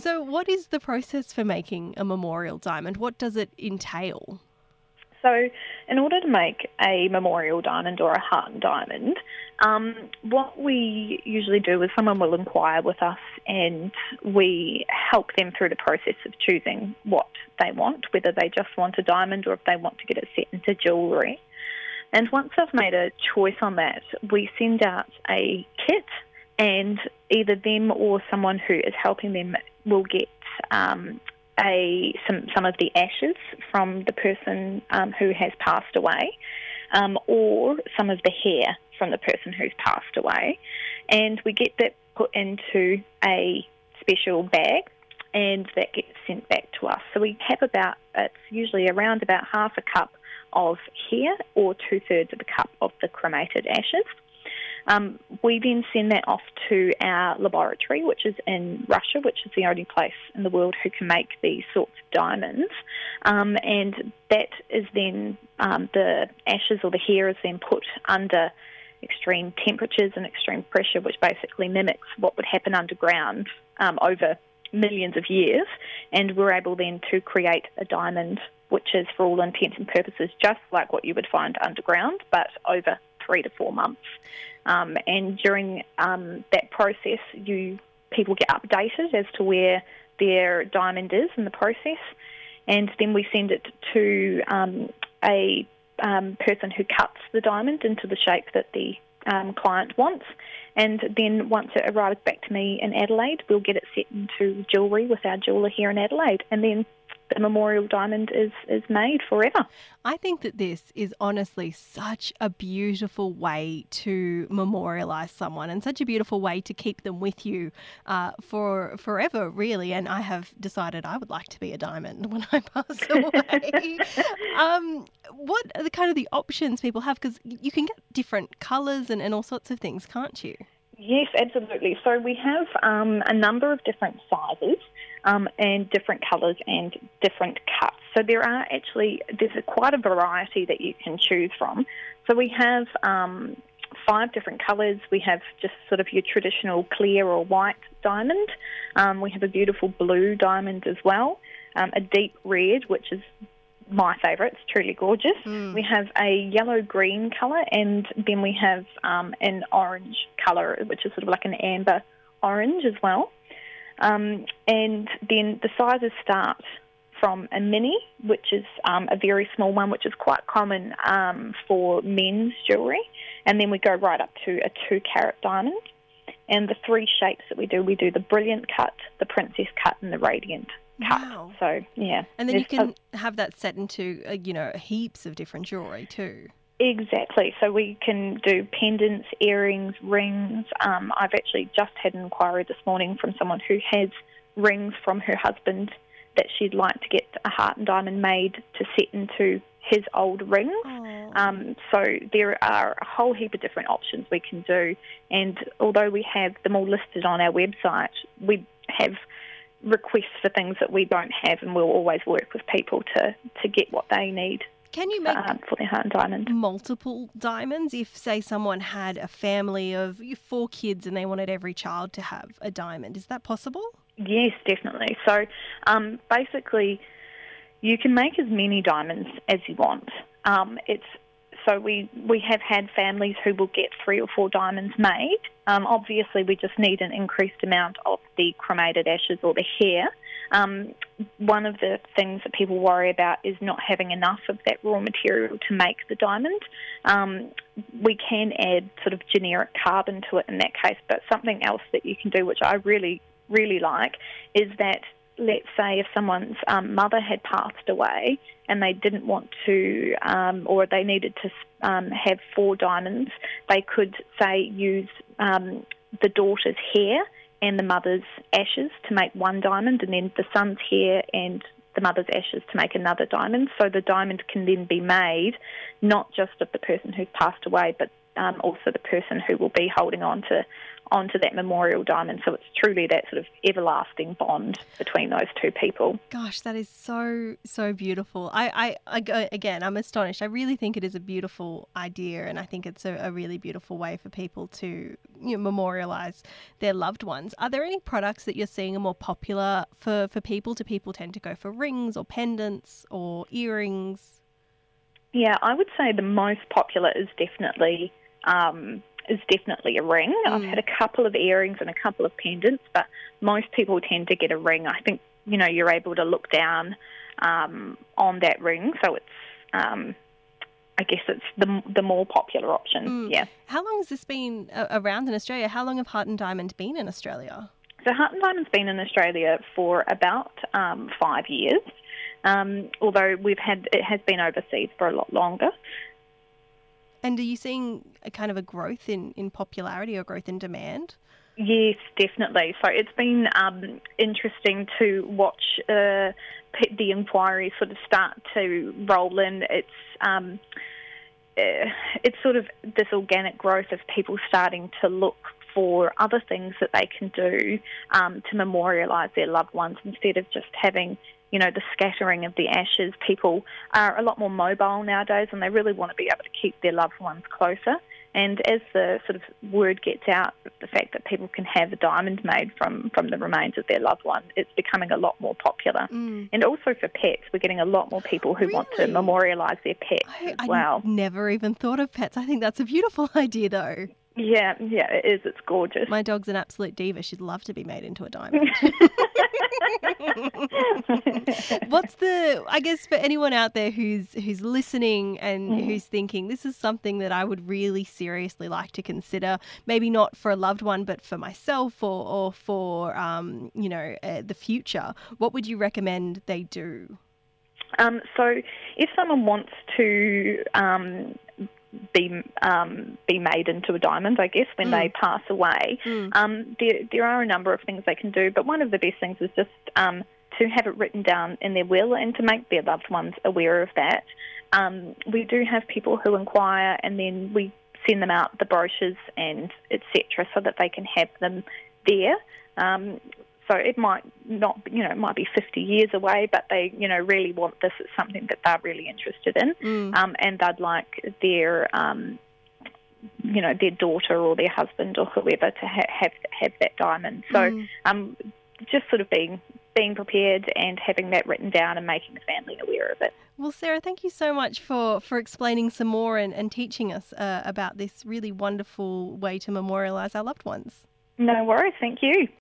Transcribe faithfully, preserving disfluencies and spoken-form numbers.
So what is the process for making a memorial diamond? What does it entail? So in order to make a memorial diamond or a heart diamond, um, what we usually do is someone will inquire with us and we help them through the process of choosing what they want, whether they just want a diamond or if they want to get it set into jewellery. And once they've made a choice on that, we send out a kit, and either them or someone who is helping them will get um, a some, some of the ashes from the person um, who has passed away, um, or some of the hair from the person who's passed away. And we get that put into a special bag, and that gets sent back to us. So we have about, it's usually around about half a cup of hair or two-thirds of a cup of the cremated ashes. Um, we then send that off to our laboratory, which is in Russia, which is the only place in the world who can make these sorts of diamonds. Um, and that is then, um, the ashes or the hair is then put under extreme temperatures and extreme pressure, which basically mimics what would happen underground um, over millions of years. And we're able then to create a diamond, which is for all intents and purposes just like what you would find underground, but over three to four months. Um, and during um, that process, you people get updated as to where their diamond is in the process, and then we send it to um, a um, person who cuts the diamond into the shape that the um, client wants. And then once it arrives back to me in Adelaide, we'll get it set into jewellery with our jeweller here in Adelaide, and then the memorial diamond is, is made forever. I think that this is honestly such a beautiful way to memorialise someone, and such a beautiful way to keep them with you uh, for forever, really. And I have decided I would like to be a diamond when I pass away. um, what are the kind of the options people have? Because you can get different colours and, and all sorts of things, can't you? Yes, absolutely. So we have um, a number of different sizes um, and different colours and different cuts. So there are actually, there's a, quite a variety that you can choose from. So we have um, five different colours. We have just sort of your traditional clear or white diamond. Um, we have a beautiful blue diamond as well, um, a deep red, which is my favourite. It's truly gorgeous. Mm. We have a yellow-green colour, and then we have um, an orange colour, which is sort of like an amber orange as well. Um, and then the sizes start from a mini, which is um, a very small one, which is quite common um, for men's jewellery, and then we go right up to a two-carat diamond. And the three shapes that we do, we do the brilliant cut, the princess cut, and the radiant cut. Wow. So, yeah. And then you can a, have that set into, uh, you know, heaps of different jewellery too. Exactly. So we can do pendants, earrings, rings. Um, I've actually just had an inquiry this morning from someone who has rings from her husband that she'd like to get a heart and diamond made to set into his old rings. Um, so there are a whole heap of different options we can do. And although we have them all listed on our website, we have requests for things that we don't have, and we'll always work with people to, to get what they need. Can you make um, for their heart and diamond multiple diamonds? If, say, someone had a family of four kids and they wanted every child to have a diamond, is that possible? Yes, definitely. So um, basically, you can make as many diamonds as you want. Um, it's so we, we have had families who will get three or four diamonds made. Um, obviously, we just need an increased amount of the cremated ashes or the hair. Um, one of the things that people worry about is not having enough of that raw material to make the diamond. Um, we can add sort of generic carbon to it in that case, but something else that you can do, which I really, really like, is that, let's say if someone's um, mother had passed away and they didn't want to, um, or they needed to um, have four diamonds, they could, say, use um, the daughter's hair and the mother's ashes to make one diamond, and then the son's hair and the mother's ashes to make another diamond. So the diamond can then be made not just of the person who's passed away, but um, also the person who will be holding on to onto that memorial diamond. So it's truly that sort of everlasting bond between those two people. Gosh, that is so, so beautiful. I, I, I go, again, I'm astonished. I really think it is a beautiful idea, and I think it's a, a really beautiful way for people to, you know, memorialise their loved ones. Are there any products that you're seeing are more popular for, for people? Do people tend to go for rings or pendants or earrings? Yeah, I would say the most popular is definitely um, is definitely a ring. Mm. I've had a couple of earrings and a couple of pendants, but most people tend to get a ring. I think, you know, you're able to look down um, on that ring, so it's, um, I guess it's the the more popular option. Mm. Yeah. How long has this been around in Australia? How long have Heart and Diamond been in Australia? So Heart and Diamond's been in Australia for about um, five years. Um, although we've had it has been overseas for a lot longer. And are you seeing a kind of a growth in, in popularity or growth in demand? Yes, definitely. So it's been um, interesting to watch uh, the inquiries sort of start to roll in. It's um, uh, it's sort of this organic growth of people starting to look for other things that they can do um, to memorialise their loved ones instead of just having, you know, the scattering of the ashes. People are a lot more mobile nowadays, and they really want to be able to keep their loved ones closer. And as the sort of word gets out, the fact that people can have a diamond made from, from the remains of their loved one, it's becoming a lot more popular. Mm. And also for pets, we're getting a lot more people who really? want to memorialise their pets I, as well. I never even thought of pets. I think that's a beautiful idea, though. Yeah, yeah, it is. It's gorgeous. My dog's an absolute diva. She'd love to be made into a diamond. What's the, I guess for anyone out there who's who's listening and mm. who's thinking, this is something that I would really seriously like to consider, maybe not for a loved one, but for myself or, or for, um, you know, uh, the future, what would you recommend they do? Um, so if someone wants to um, be um, be made into a diamond, I guess, when mm. they pass away, mm. um, there, there are a number of things they can do, but one of the best things is just um, to have it written down in their will and to make their loved ones aware of that. Um, we do have people who inquire, and then we send them out the brochures and et cetera so that they can have them there. Um, So it might not, you know, it might be fifty years away, but they, you know, really want this. It's something that they're really interested in, mm. um, and they'd like their, um, you know, their daughter or their husband or whoever to ha- have have that diamond. So, mm. um, just sort of being being prepared and having that written down and making the family aware of it. Well, Sarah, thank you so much for, for explaining some more and, and teaching us uh, about this really wonderful way to memorialise our loved ones. No worries. Thank you.